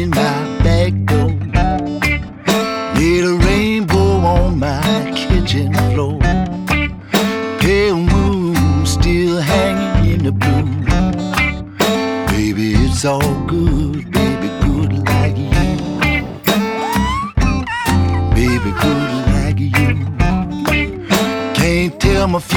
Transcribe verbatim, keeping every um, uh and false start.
in my back door. Little rainbow on my kitchen floor. Pale moon still hanging in the blue. Baby, it's all